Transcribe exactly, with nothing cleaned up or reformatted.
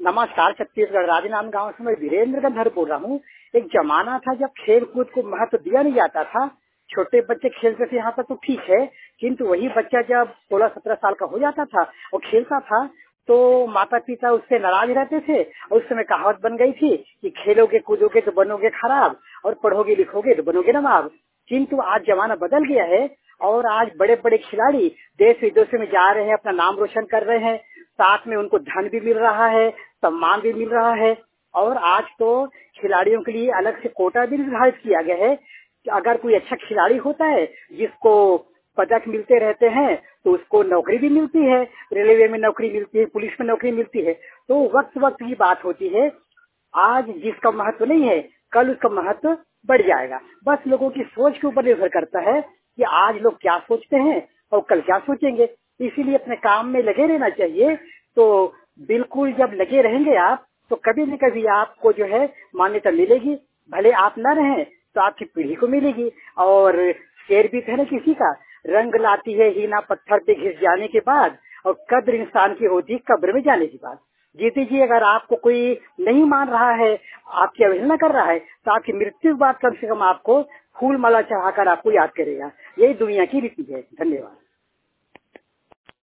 नमस्कार। छत्तीसगढ़ राजनांदगांव से मैं वीरेंद्र गंधर बोल रहा हूँ। एक जमाना था जब खेल कूद को महत्व दिया नहीं जाता था। छोटे बच्चे खेलते थे यहाँ तक तो ठीक है, किंतु वही बच्चा जब सोलह सत्रह साल का हो जाता था और खेलता था तो माता पिता उससे नाराज रहते थे। और उस समय कहावत बन गई थी कि खेलोगे कूदोगे तो बनोगे खराब और पढ़ोगे लिखोगे तो बनोगे नवाब। किंतु आज जमाना बदल गया है और आज बड़े बड़े खिलाड़ी देश विदेशों में जा रहे हैं, अपना नाम रोशन कर रहे हैं, साथ में उनको धन भी मिल रहा है, सम्मान भी मिल रहा है। और आज तो खिलाड़ियों के लिए अलग से कोटा भी निर्धारित किया गया है कि अगर कोई अच्छा खिलाड़ी होता है जिसको पदक मिलते रहते हैं तो उसको नौकरी भी मिलती है, रेलवे में नौकरी मिलती है, पुलिस में नौकरी मिलती है। तो वक्त वक्त की बात होती है। आज जिसका महत्व नहीं है कल उसका महत्व बढ़ जाएगा। बस लोगों की सोच के ऊपर निर्भर करता है कि आज लोग क्या सोचते हैं और कल क्या सोचेंगे। इसीलिए अपने काम में लगे रहना चाहिए। तो बिल्कुल जब लगे रहेंगे आप तो कभी न कभी आपको जो है मान्यता मिलेगी। भले आप न रहें तो आपकी पीढ़ी को मिलेगी। और शेर भी है ना किसी का, रंग लाती है हीना पत्थर पे घिस जाने के बाद और कद्र इंसान की होती कब्र में जाने के बाद। जीते जी अगर आपको कोई नहीं मान रहा है, आपकी अवहेलना कर रहा है तो आपकी मृत्यु के बाद कम से कम आपको फूल माला चढ़ाकर आपको याद करेगा। यही दुनिया की रीति है। धन्यवाद।